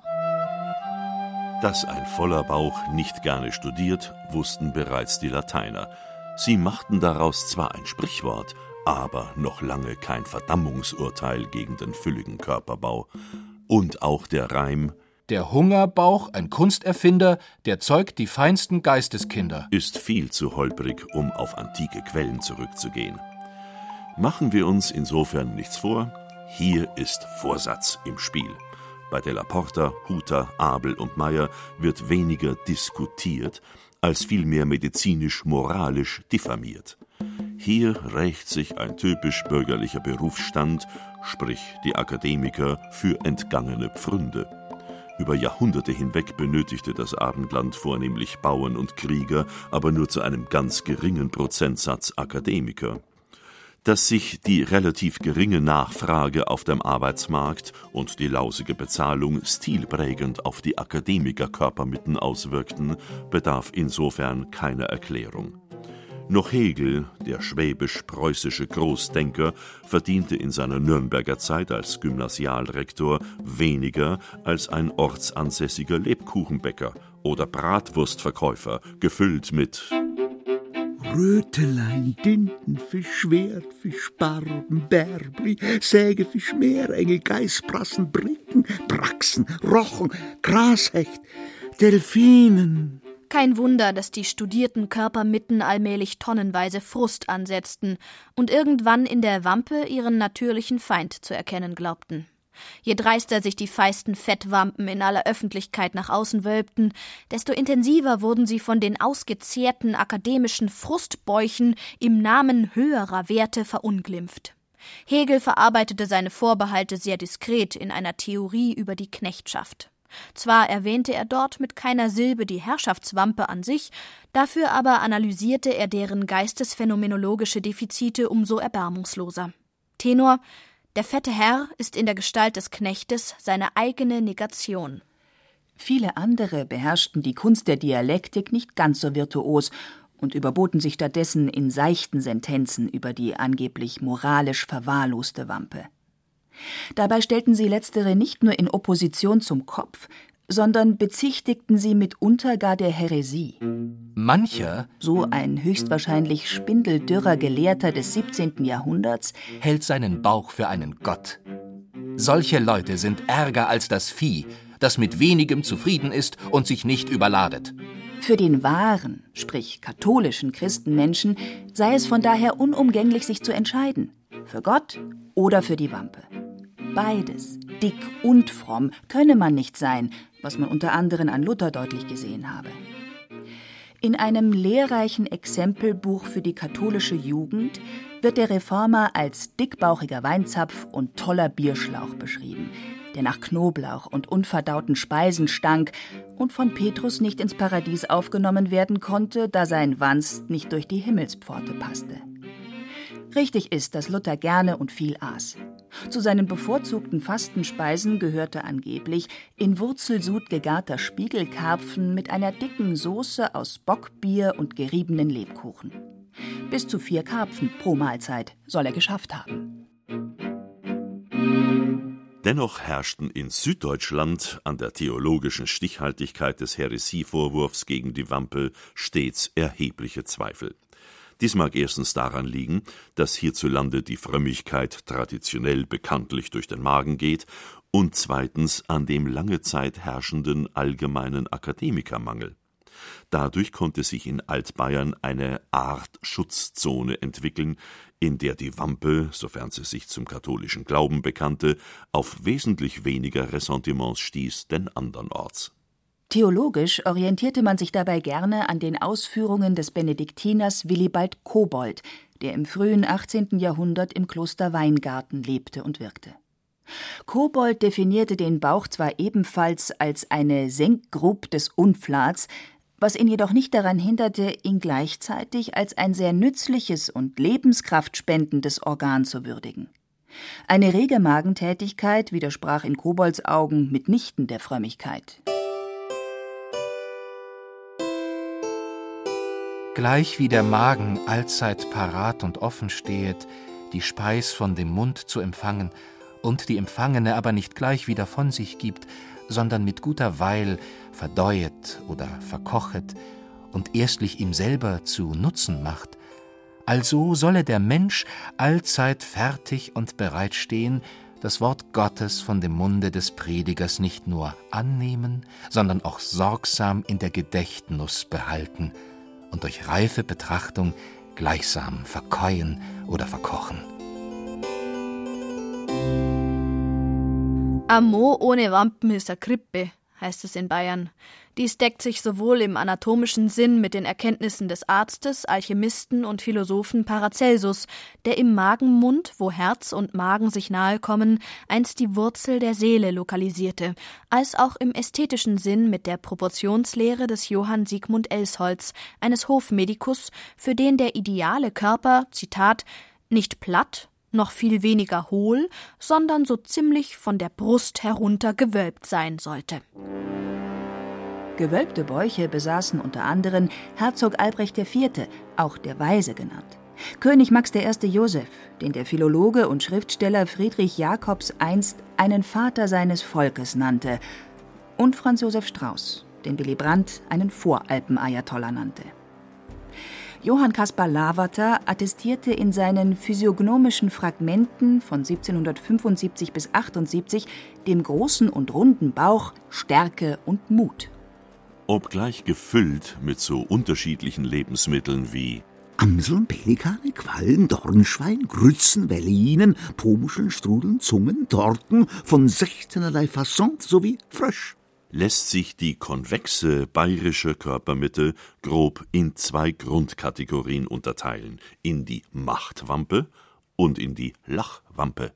Dass ein voller Bauch nicht gerne studiert, wussten bereits die Lateiner. Sie machten daraus zwar ein Sprichwort, aber noch lange kein Verdammungsurteil gegen den fülligen Körperbau. Und auch der Reim »Der Hungerbauch, ein Kunsterfinder, der zeugt die feinsten Geisteskinder« ist viel zu holprig, um auf antike Quellen zurückzugehen. Machen wir uns insofern nichts vor, hier ist Vorsatz im Spiel. Bei Della Porta, Huter, Abel und Meyer wird weniger diskutiert, als vielmehr medizinisch-moralisch diffamiert. Hier rächt sich ein typisch bürgerlicher Berufsstand, sprich die Akademiker, für entgangene Pfründe. Über Jahrhunderte hinweg benötigte das Abendland vornehmlich Bauern und Krieger, aber nur zu einem ganz geringen Prozentsatz Akademiker. Dass sich die relativ geringe Nachfrage auf dem Arbeitsmarkt und die lausige Bezahlung stilprägend auf die Akademikerkörpermitten auswirkten, bedarf insofern keiner Erklärung. Noch Hegel, der schwäbisch-preußische Großdenker, verdiente in seiner Nürnberger Zeit als Gymnasialrektor weniger als ein ortsansässiger Lebkuchenbäcker oder Bratwurstverkäufer, gefüllt mit Rötelein, Tintenfisch, Schwertfisch, Barben, Bärbli, Sägefisch, Meerengel, Geißbrassen, Bricken, Braxen, Rochen, Grashecht, Delfinen. Kein Wunder, dass die studierten Körpermitten allmählich tonnenweise Frust ansetzten und irgendwann in der Wampe ihren natürlichen Feind zu erkennen glaubten. Je dreister sich die feisten Fettwampen in aller Öffentlichkeit nach außen wölbten, desto intensiver wurden sie von den ausgezehrten akademischen Frustbäuchen im Namen höherer Werte verunglimpft. Hegel verarbeitete seine Vorbehalte sehr diskret in einer Theorie über die Knechtschaft. Zwar erwähnte er dort mit keiner Silbe die Herrschaftswampe an sich, dafür aber analysierte er deren geistesphänomenologische Defizite umso erbarmungsloser. Tenor: Der fette Herr ist in der Gestalt des Knechtes seine eigene Negation. Viele andere beherrschten die Kunst der Dialektik nicht ganz so virtuos und überboten sich stattdessen in seichten Sentenzen über die angeblich moralisch verwahrloste Wampe. Dabei stellten sie letztere nicht nur in Opposition zum Kopf, sondern bezichtigten sie mitunter gar der Häresie. Mancher, so ein höchstwahrscheinlich spindeldürrer Gelehrter des siebzehnten Jahrhunderts, hält seinen Bauch für einen Gott. Solche Leute sind ärger als das Vieh, das mit wenigem zufrieden ist und sich nicht überladet. Für den wahren, sprich katholischen Christenmenschen sei es von daher unumgänglich, sich zu entscheiden, für Gott oder für die Wampe. Beides, dick und fromm, könne man nicht sein, was man unter anderem an Luther deutlich gesehen habe. In einem lehrreichen Exempelbuch für die katholische Jugend wird der Reformer als dickbauchiger Weinzapf und toller Bierschlauch beschrieben, der nach Knoblauch und unverdauten Speisen stank und von Petrus nicht ins Paradies aufgenommen werden konnte, da sein Wanst nicht durch die Himmelspforte passte. Richtig ist, dass Luther gerne und viel aß. Zu seinen bevorzugten Fastenspeisen gehörte angeblich in Wurzelsud gegarter Spiegelkarpfen mit einer dicken Soße aus Bockbier und geriebenen Lebkuchen. Bis zu vier Karpfen pro Mahlzeit soll er geschafft haben. Dennoch herrschten in Süddeutschland an der theologischen Stichhaltigkeit des Häresievorwurfs gegen die Wampe stets erhebliche Zweifel. Dies mag erstens daran liegen, dass hierzulande die Frömmigkeit traditionell bekanntlich durch den Magen geht, und zweitens an dem lange Zeit herrschenden allgemeinen Akademikermangel. Dadurch konnte sich in Altbayern eine Art Schutzzone entwickeln, in der die Wampe, sofern sie sich zum katholischen Glauben bekannte, auf wesentlich weniger Ressentiments stieß denn andernorts. Theologisch orientierte man sich dabei gerne an den Ausführungen des Benediktiners Willibald Kobold, der im frühen achtzehnten Jahrhundert im Kloster Weingarten lebte und wirkte. Kobold definierte den Bauch zwar ebenfalls als eine Senkgrub des Unflats, was ihn jedoch nicht daran hinderte, ihn gleichzeitig als ein sehr nützliches und lebenskraftspendendes Organ zu würdigen. Eine rege Magentätigkeit widersprach in Kobolds Augen mitnichten der Frömmigkeit. Gleich wie der Magen allzeit parat und offen stehet, die Speis von dem Mund zu empfangen und die Empfangene aber nicht gleich wieder von sich gibt, sondern mit guter Weil verdeuet oder verkochet und erstlich ihm selber zu Nutzen macht, also solle der Mensch allzeit fertig und bereit stehen, das Wort Gottes von dem Munde des Predigers nicht nur annehmen, sondern auch sorgsam in der Gedächtnis behalten und durch reife Betrachtung gleichsam verkäuen oder verkochen. Amo ohne Wampen ist a Krippe, heißt es in Bayern. Dies deckt sich sowohl im anatomischen Sinn mit den Erkenntnissen des Arztes, Alchemisten und Philosophen Paracelsus, der im Magenmund, wo Herz und Magen sich nahe kommen, einst die Wurzel der Seele lokalisierte, als auch im ästhetischen Sinn mit der Proportionslehre des Johann Sigmund Elsholtz, eines Hofmedikus, für den der ideale Körper, Zitat, nicht platt, noch viel weniger hohl, sondern so ziemlich von der Brust herunter gewölbt sein sollte. Gewölbte Bäuche besaßen unter anderem Herzog Albrecht der Vierte, auch der Weise genannt, König Max der Erste Joseph, den der Philologe und Schriftsteller Friedrich Jacobs einst einen Vater seines Volkes nannte, und Franz Josef Strauß, den Willy Brandt einen Voralpen-Ayatollah nannte. Johann Caspar Lavater attestierte in seinen physiognomischen Fragmenten von siebzehnhundertfünfundsiebzig bis achtundsiebzig dem großen und runden Bauch Stärke und Mut. Obgleich gefüllt mit so unterschiedlichen Lebensmitteln wie Amseln, Pelikane, Quallen, Dornschwein, Grützen, Wellinen, Pomuscheln, Strudeln, Zungen, Torten von sechzehnerlei Fasson sowie Frösch, lässt sich die konvexe bayerische Körpermitte grob in zwei Grundkategorien unterteilen, in die Machtwampe und in die Lachwampe.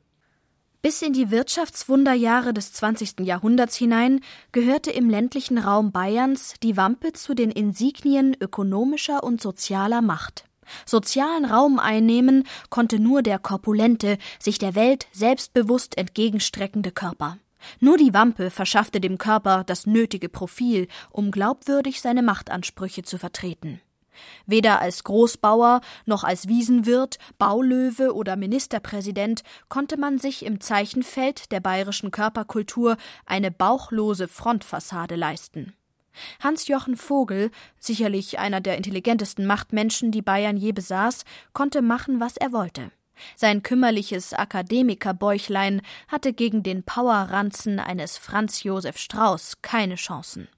Bis in die Wirtschaftswunderjahre des zwanzigsten Jahrhunderts hinein gehörte im ländlichen Raum Bayerns die Wampe zu den Insignien ökonomischer und sozialer Macht. Sozialen Raum einnehmen konnte nur der korpulente, sich der Welt selbstbewusst entgegenstreckende Körper. Nur die Wampe verschaffte dem Körper das nötige Profil, um glaubwürdig seine Machtansprüche zu vertreten. Weder als Großbauer noch als Wiesenwirt, Baulöwe oder Ministerpräsident konnte man sich im Zeichenfeld der bayerischen Körperkultur eine bauchlose Frontfassade leisten. Hans-Jochen Vogel, sicherlich einer der intelligentesten Machtmenschen, die Bayern je besaß, konnte machen, was er wollte. Sein kümmerliches Akademikerbäuchlein hatte gegen den Powerranzen eines Franz Josef Strauß keine Chancen.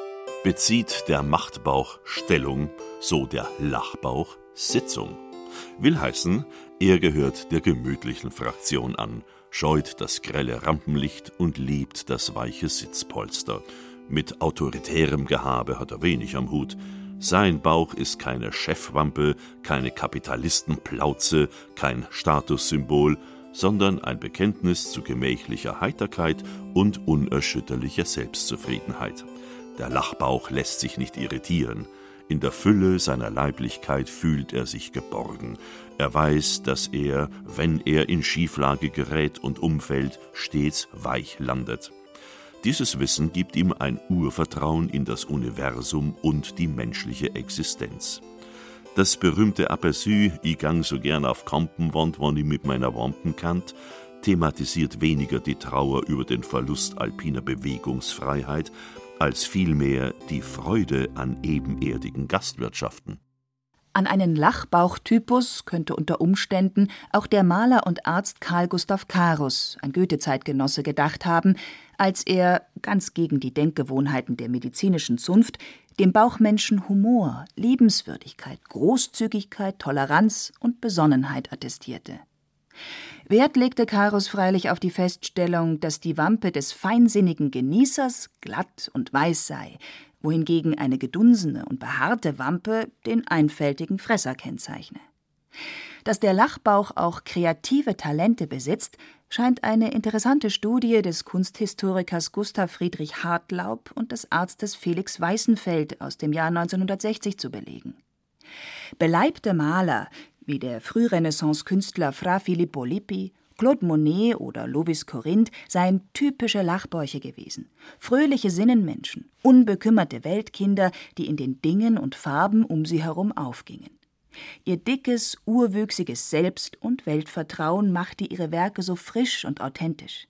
Bezieht der Machtbauch Stellung, so der Lachbauch Sitzung. Will heißen, er gehört der gemütlichen Fraktion an, scheut das grelle Rampenlicht und liebt das weiche Sitzpolster. Mit autoritärem Gehabe hat er wenig am Hut. Sein Bauch ist keine Chefwampe, keine Kapitalistenplauze, kein Statussymbol, sondern ein Bekenntnis zu gemächlicher Heiterkeit und unerschütterlicher Selbstzufriedenheit. Der Lachbauch lässt sich nicht irritieren. In der Fülle seiner Leiblichkeit fühlt er sich geborgen. Er weiß, dass er, wenn er in Schieflage gerät und umfällt, stets weich landet. Dieses Wissen gibt ihm ein Urvertrauen in das Universum und die menschliche Existenz. Das berühmte Aperçu, ich gang so gern auf Kampenwand, wann ich mit meiner Wampen kannt, thematisiert weniger die Trauer über den Verlust alpiner Bewegungsfreiheit, als vielmehr die Freude an ebenerdigen Gastwirtschaften. An einen Lachbauchtypus könnte unter Umständen auch der Maler und Arzt Carl Gustav Carus, ein Goethe-Zeitgenosse, gedacht haben, als er, ganz gegen die Denkgewohnheiten der medizinischen Zunft, dem Bauchmenschen Humor, Liebenswürdigkeit, Großzügigkeit, Toleranz und Besonnenheit attestierte. Wert legte Carus freilich auf die Feststellung, dass die Wampe des feinsinnigen Genießers glatt und weiß sei, wohingegen eine gedunsene und behaarte Wampe den einfältigen Fresser kennzeichne. Dass der Lachbauch auch kreative Talente besitzt, scheint eine interessante Studie des Kunsthistorikers Gustav Friedrich Hartlaub und des Arztes Felix Weißenfeld aus dem Jahr neunzehnhundertsechzig zu belegen. Beleibte Maler wie der Frührenaissance-Künstler Fra Filippo Lippi, Claude Monet oder Lovis Corinth seien typische Lachbäuche gewesen. Fröhliche Sinnenmenschen, unbekümmerte Weltkinder, die in den Dingen und Farben um sie herum aufgingen. Ihr dickes, urwüchsiges Selbst- und Weltvertrauen machte ihre Werke so frisch und authentisch.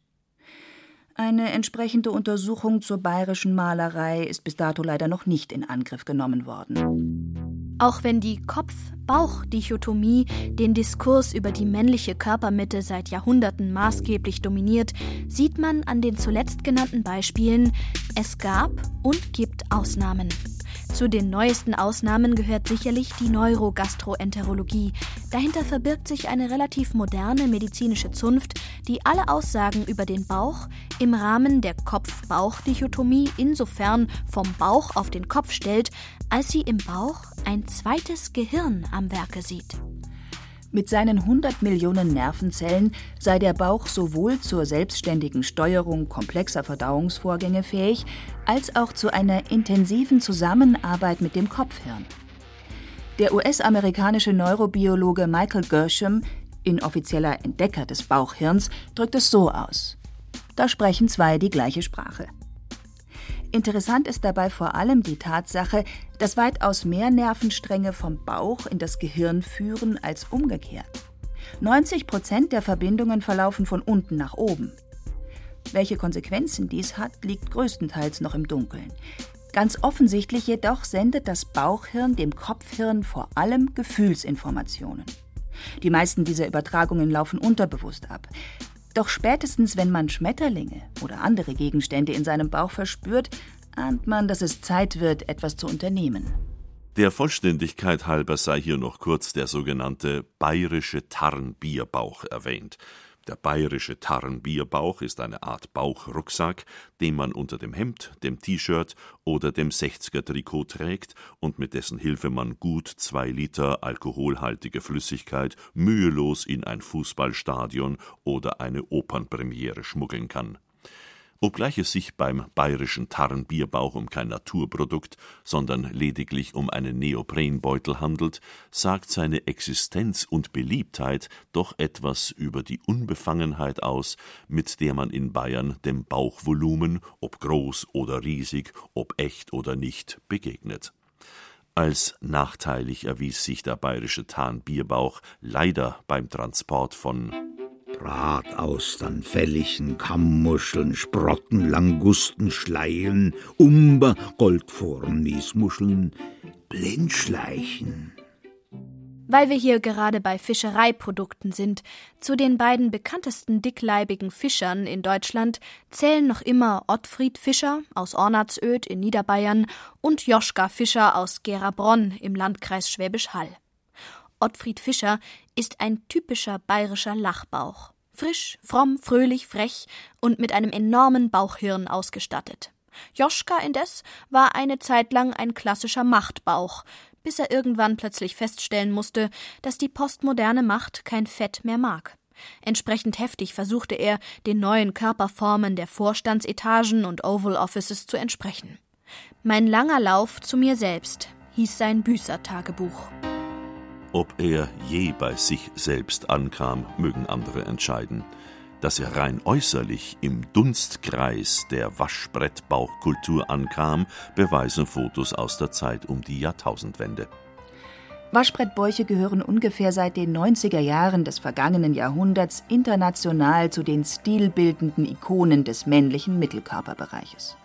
Eine entsprechende Untersuchung zur bayerischen Malerei ist bis dato leider noch nicht in Angriff genommen worden. Auch wenn die Kopf-Bauch-Dichotomie den Diskurs über die männliche Körpermitte seit Jahrhunderten maßgeblich dominiert, sieht man an den zuletzt genannten Beispielen, es gab und gibt Ausnahmen. Zu den neuesten Ausnahmen gehört sicherlich die Neurogastroenterologie. Dahinter verbirgt sich eine relativ moderne medizinische Zunft, die alle Aussagen über den Bauch im Rahmen der Kopf-Bauch-Dichotomie insofern vom Bauch auf den Kopf stellt, als sie im Bauch ein zweites Gehirn am Werke sieht. Mit seinen hundert Millionen Nervenzellen sei der Bauch sowohl zur selbstständigen Steuerung komplexer Verdauungsvorgänge fähig, als auch zu einer intensiven Zusammenarbeit mit dem Kopfhirn. Der U S-amerikanische Neurobiologe Michael Gershom, inoffizieller Entdecker des Bauchhirns, drückt es so aus: Da sprechen zwei die gleiche Sprache. Interessant ist dabei vor allem die Tatsache, dass weitaus mehr Nervenstränge vom Bauch in das Gehirn führen als umgekehrt. neunzig Prozent der Verbindungen verlaufen von unten nach oben. Welche Konsequenzen dies hat, liegt größtenteils noch im Dunkeln. Ganz offensichtlich jedoch sendet das Bauchhirn dem Kopfhirn vor allem Gefühlsinformationen. Die meisten dieser Übertragungen laufen unterbewusst ab. Doch spätestens, wenn man Schmetterlinge oder andere Gegenstände in seinem Bauch verspürt, ahnt man, dass es Zeit wird, etwas zu unternehmen. Der Vollständigkeit halber sei hier noch kurz der sogenannte bayerische Tarnbierbauch erwähnt. Der bayerische Tarnbierbauch ist eine Art Bauchrucksack, den man unter dem Hemd, dem T-Shirt oder dem sechziger-Trikot trägt und mit dessen Hilfe man gut zwei Liter alkoholhaltige Flüssigkeit mühelos in ein Fußballstadion oder eine Opernpremiere schmuggeln kann. Obgleich es sich beim bayerischen Tarnbierbauch um kein Naturprodukt, sondern lediglich um einen Neoprenbeutel handelt, sagt seine Existenz und Beliebtheit doch etwas über die Unbefangenheit aus, mit der man in Bayern dem Bauchvolumen, ob groß oder riesig, ob echt oder nicht, begegnet. Als nachteilig erwies sich der bayerische Tarnbierbauch leider beim Transport von Brataustern, Fellichen, Kammmuscheln, Sprotten, Langusten, Schleien, Umber, Goldform, Miesmuscheln, Blindschleichen. Weil wir hier gerade bei Fischereiprodukten sind, zu den beiden bekanntesten dickleibigen Fischern in Deutschland zählen noch immer Ottfried Fischer aus Ornatzöd in Niederbayern und Joschka Fischer aus Gerabronn im Landkreis Schwäbisch Hall. Ottfried Fischer ist ein typischer bayerischer Lachbauch. Frisch, fromm, fröhlich, frech und mit einem enormen Bauchhirn ausgestattet. Joschka indes war eine Zeit lang ein klassischer Machtbauch, bis er irgendwann plötzlich feststellen musste, dass die postmoderne Macht kein Fett mehr mag. Entsprechend heftig versuchte er, den neuen Körperformen der Vorstandsetagen und Oval Offices zu entsprechen. Mein langer Lauf zu mir selbst hieß sein Büßer-Tagebuch. Ob er je bei sich selbst ankam, mögen andere entscheiden. Dass er rein äußerlich im Dunstkreis der Waschbrettbauchkultur ankam, beweisen Fotos aus der Zeit um die Jahrtausendwende. Waschbrettbäuche gehören ungefähr seit den neunziger Jahren des vergangenen Jahrhunderts international zu den stilbildenden Ikonen des männlichen Mittelkörperbereiches.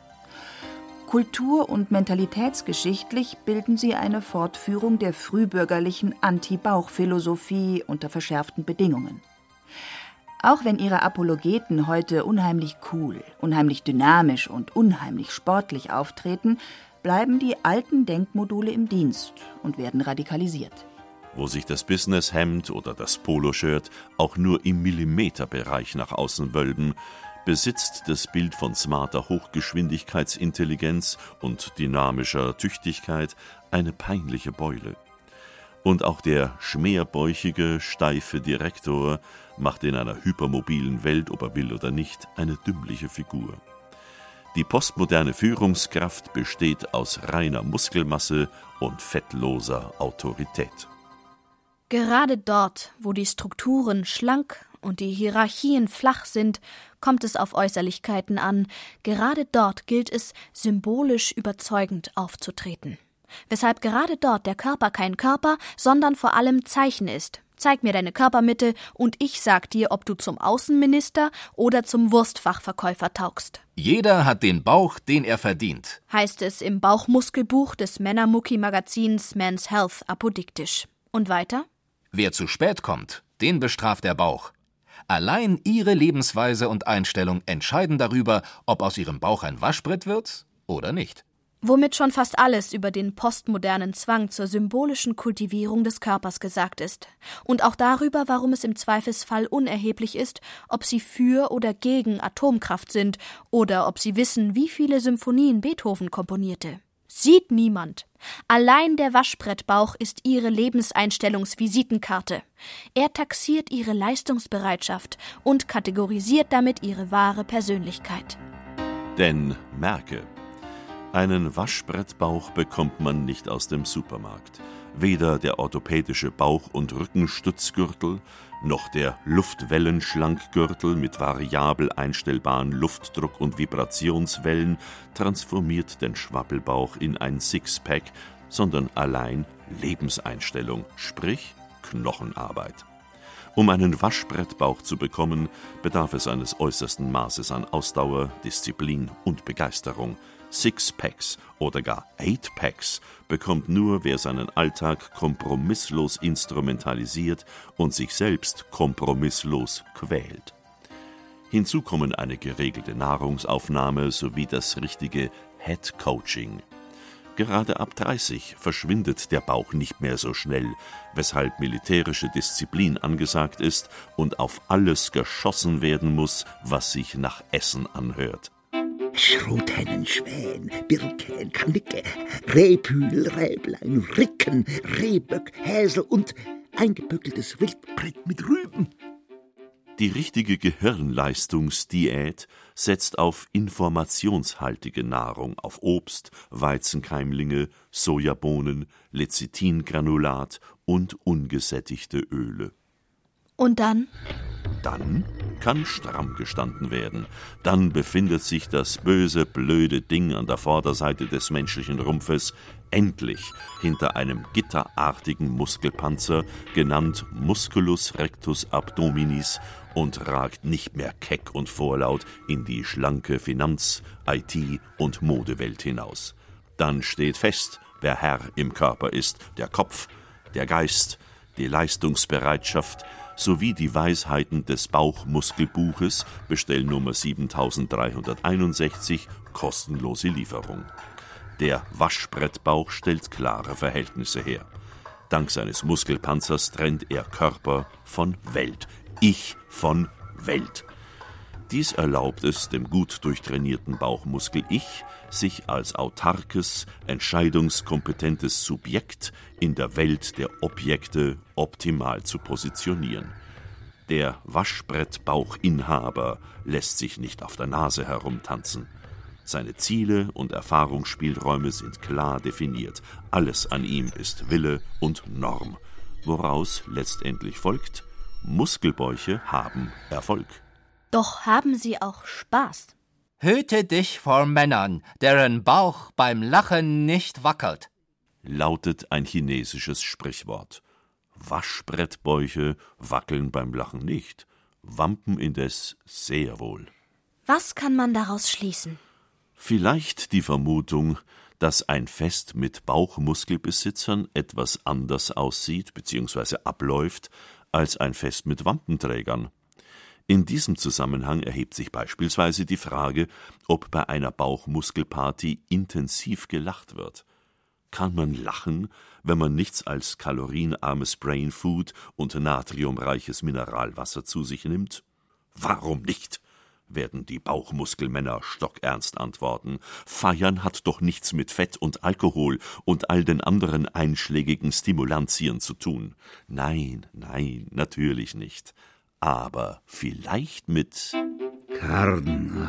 Kultur- und mentalitätsgeschichtlich bilden sie eine Fortführung der frühbürgerlichen Anti-Bauch-Philosophie unter verschärften Bedingungen. Auch wenn ihre Apologeten heute unheimlich cool, unheimlich dynamisch und unheimlich sportlich auftreten, bleiben die alten Denkmodule im Dienst und werden radikalisiert. Wo sich das Businesshemd oder das Poloshirt auch nur im Millimeterbereich nach außen wölben, besitzt das Bild von smarter Hochgeschwindigkeitsintelligenz und dynamischer Tüchtigkeit eine peinliche Beule. Und auch der schmerbäuchige, steife Direktor macht in einer hypermobilen Welt, ob er will oder nicht, eine dümmliche Figur. Die postmoderne Führungskraft besteht aus reiner Muskelmasse und fettloser Autorität. Gerade dort, wo die Strukturen schlank und die Hierarchien flach sind, kommt es auf Äußerlichkeiten an. Gerade dort gilt es, symbolisch überzeugend aufzutreten. weshalb gerade dort der Körper kein Körper, sondern vor allem Zeichen ist. Zeig mir deine Körpermitte und ich sag dir, ob du zum Außenminister oder zum Wurstfachverkäufer taugst. Jeder hat den Bauch, den er verdient, heißt es im Bauchmuskelbuch des Männermucki-Magazins Men's Health apodiktisch. Und weiter? Wer zu spät kommt, den bestraft der Bauch. Allein ihre Lebensweise und Einstellung entscheiden darüber, ob aus ihrem Bauch ein Waschbrett wird oder nicht. Womit schon fast alles über den postmodernen Zwang zur symbolischen Kultivierung des Körpers gesagt ist. Und auch darüber, warum es im Zweifelsfall unerheblich ist, ob sie für oder gegen Atomkraft sind oder ob sie wissen, wie viele Symphonien Beethoven komponierte. Sieht niemand. Allein der Waschbrettbauch ist ihre Lebenseinstellungsvisitenkarte. Er taxiert ihre Leistungsbereitschaft und kategorisiert damit ihre wahre Persönlichkeit. Denn merke, einen Waschbrettbauch bekommt man nicht aus dem Supermarkt. Weder der orthopädische Bauch- und Rückenstützgürtel, noch der Luftwellenschlankgürtel mit variabel einstellbaren Luftdruck- und Vibrationswellen transformiert den Schwabbelbauch in ein Sixpack, sondern allein Lebenseinstellung, sprich Knochenarbeit. Um einen Waschbrettbauch zu bekommen, bedarf es eines äußersten Maßes an Ausdauer, Disziplin und Begeisterung. Sixpacks oder gar Eightpacks bekommt nur, wer seinen Alltag kompromisslos instrumentalisiert und sich selbst kompromisslos quält. Hinzu kommen eine geregelte Nahrungsaufnahme sowie das richtige Head-Coaching. Gerade ab dreißig verschwindet der Bauch nicht mehr so schnell, weshalb militärische Disziplin angesagt ist und auf alles geschossen werden muss, was sich nach Essen anhört. Schrothennen, Schwän, Birken, Kanicke, Rebhühner, Räblein, Ricken, Rehböck, Häsel und eingeböckeltes Wildbrett mit Rüben. Die richtige Gehirnleistungsdiät setzt auf informationshaltige Nahrung, auf Obst, Weizenkeimlinge, Sojabohnen, Lecithingranulat und ungesättigte Öle. Und dann? Dann kann stramm gestanden werden. Dann befindet sich das böse, blöde Ding an der Vorderseite des menschlichen Rumpfes endlich hinter einem gitterartigen Muskelpanzer, genannt Musculus rectus abdominis, und ragt nicht mehr keck und vorlaut in die schlanke Finanz-, I T- und Modewelt hinaus. Dann steht fest, wer Herr im Körper ist, der Kopf, der Geist, die Leistungsbereitschaft sowie die Weisheiten des Bauchmuskelbuches, Bestellnummer siebentausenddreihunderteinundsechzig, kostenlose Lieferung. Der Waschbrettbauch stellt klare Verhältnisse her. Dank seines Muskelpanzers trennt er Körper von Welt, Ich von Welt. Dies erlaubt es dem gut durchtrainierten Bauchmuskel Ich, sich als autarkes, entscheidungskompetentes Subjekt in der Welt der Objekte optimal zu positionieren. Der Waschbrettbauchinhaber lässt sich nicht auf der Nase herumtanzen. Seine Ziele und Erfahrungsspielräume sind klar definiert. Alles an ihm ist Wille und Norm, woraus letztendlich folgt: Muskelbäuche haben Erfolg. Doch haben sie auch Spaß. Hüte dich vor Männern, deren Bauch beim Lachen nicht wackelt, lautet ein chinesisches Sprichwort. Waschbrettbäuche wackeln beim Lachen nicht, Wampen indes sehr wohl. Was kann man daraus schließen? Vielleicht die Vermutung, dass ein Fest mit Bauchmuskelbesitzern etwas anders aussieht bzw. abläuft als ein Fest mit Wampenträgern. In diesem Zusammenhang erhebt sich beispielsweise die Frage, ob bei einer Bauchmuskelparty intensiv gelacht wird. Kann man lachen, wenn man nichts als kalorienarmes Brainfood und natriumreiches Mineralwasser zu sich nimmt? Warum nicht? Werden die Bauchmuskelmänner stockernst antworten. Feiern hat doch nichts mit Fett und Alkohol und all den anderen einschlägigen Stimulantien zu tun. Nein, nein, natürlich nicht. Aber vielleicht mit Karden,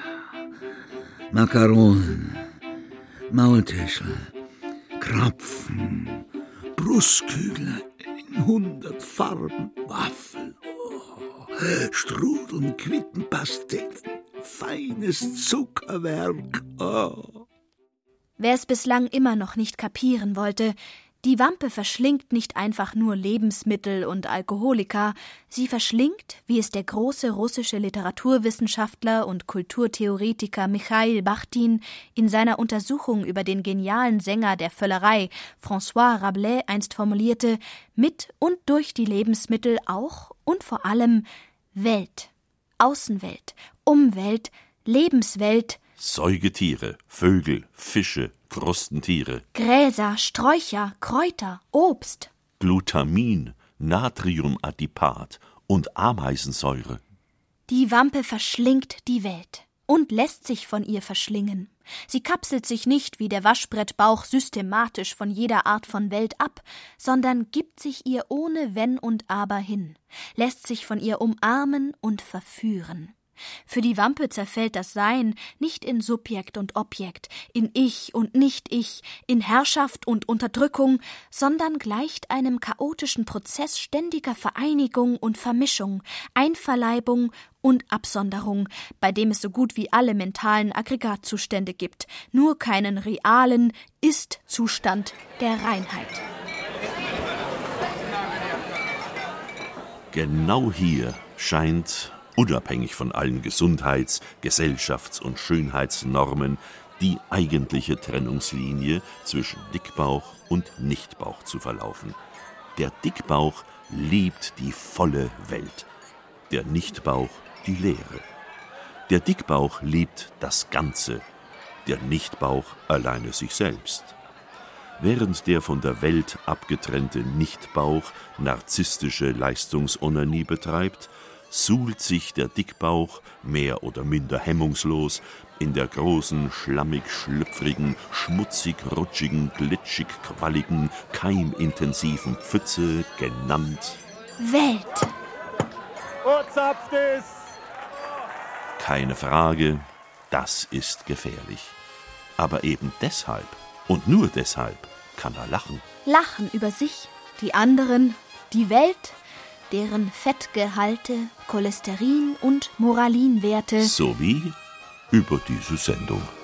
Makaronen, Maultäschel, Krapfen, Brustkügel in hundert Farben, Waffeln, oh, Strudeln, Quittenpasteten, feines Zuckerwerk. Oh. Wer es bislang immer noch nicht kapieren wollte, die Wampe verschlingt nicht einfach nur Lebensmittel und Alkoholika, sie verschlingt, wie es der große russische Literaturwissenschaftler und Kulturtheoretiker Michail Bachtin in seiner Untersuchung über den genialen Sänger der Völlerei François Rabelais einst formulierte, mit und durch die Lebensmittel auch und vor allem Welt, Außenwelt, Umwelt, Lebenswelt, Säugetiere, Vögel, Fische, Krustentiere, Gräser, Sträucher, Kräuter, Obst, Glutamin, Natriumadipat und Ameisensäure. Die Wampe verschlingt die Welt und lässt sich von ihr verschlingen. Sie kapselt sich nicht wie der Waschbrettbauch systematisch von jeder Art von Welt ab, sondern gibt sich ihr ohne Wenn und Aber hin, lässt sich von ihr umarmen und verführen. Für die Wampe zerfällt das Sein nicht in Subjekt und Objekt, in Ich und Nicht-Ich, in Herrschaft und Unterdrückung, sondern gleicht einem chaotischen Prozess ständiger Vereinigung und Vermischung, Einverleibung und Absonderung, bei dem es so gut wie alle mentalen Aggregatzustände gibt, nur keinen realen Ist-Zustand der Reinheit. Genau hier scheint, unabhängig von allen Gesundheits-, Gesellschafts- und Schönheitsnormen, die eigentliche Trennungslinie zwischen Dickbauch und Nichtbauch zu verlaufen. Der Dickbauch liebt die volle Welt, der Nichtbauch die Leere. Der Dickbauch liebt das Ganze, der Nichtbauch alleine sich selbst. Während der von der Welt abgetrennte Nichtbauch narzisstische Leistungsonanie betreibt, suhlt sich der Dickbauch mehr oder minder hemmungslos in der großen, schlammig-schlüpfrigen, schmutzig-rutschigen, glitschig-qualligen, keimintensiven Pfütze, genannt Welt. Keine Frage, das ist gefährlich. Aber eben deshalb und nur deshalb kann er lachen. Lachen über sich, die anderen, die Welt, deren Fettgehalte, Cholesterin und Moralinwerte sowie über diese Sendung.